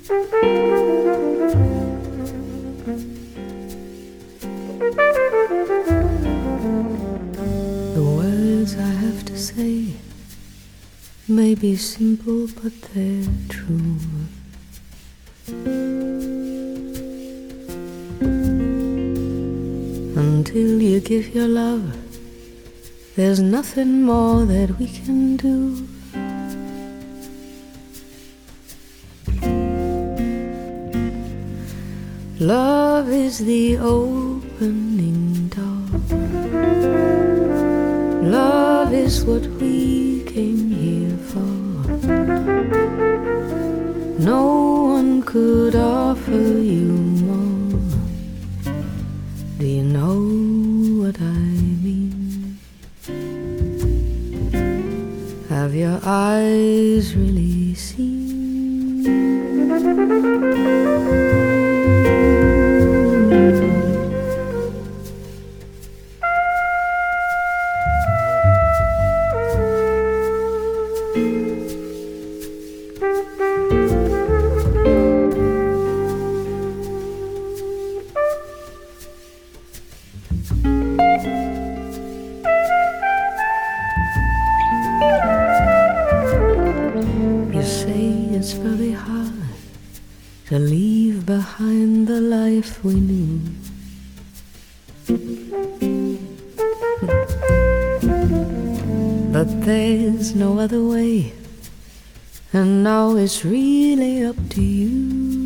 The words I have to say may be simple, but they're true. Until you give your love, there's nothing more that we can do. Love is the opening door. Love is what we came here for. No one could offer you more. Do you know what I mean? Have your eyes really seen? You say it's very hard to leave behind the life we knew. But there's no other way, and now it's really up to you.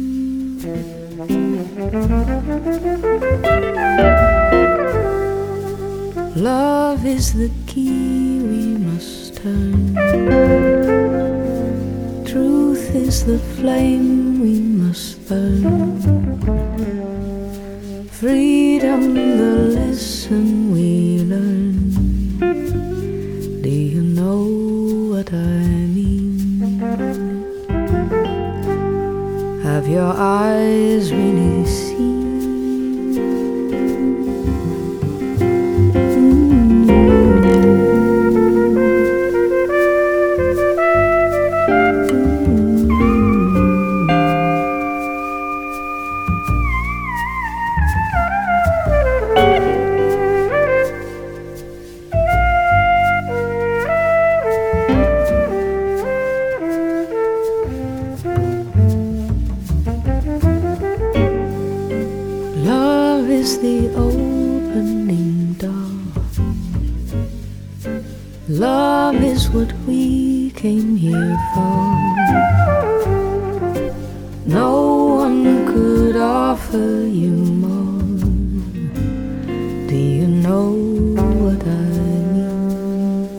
Love is the key we must turn. Truth is the flame we must burn. Freedom the lesson we learn. Do you know what I mean? Have your eyes really seen? Love is the opening door. Love is what we came here for. No one could offer you more. Do you know what I mean?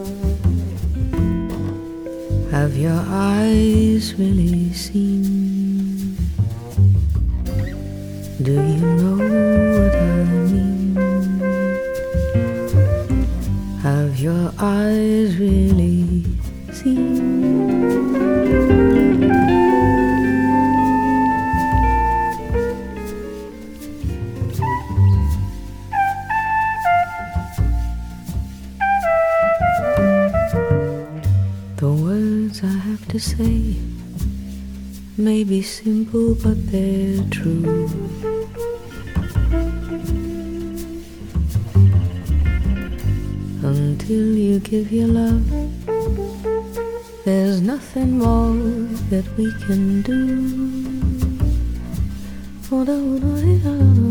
Have your eyes really seen? Do you know what I mean? Have your eyes really seen? The words I have to say may be simple, but they're true. Until you give your love, there's nothing more that we can do.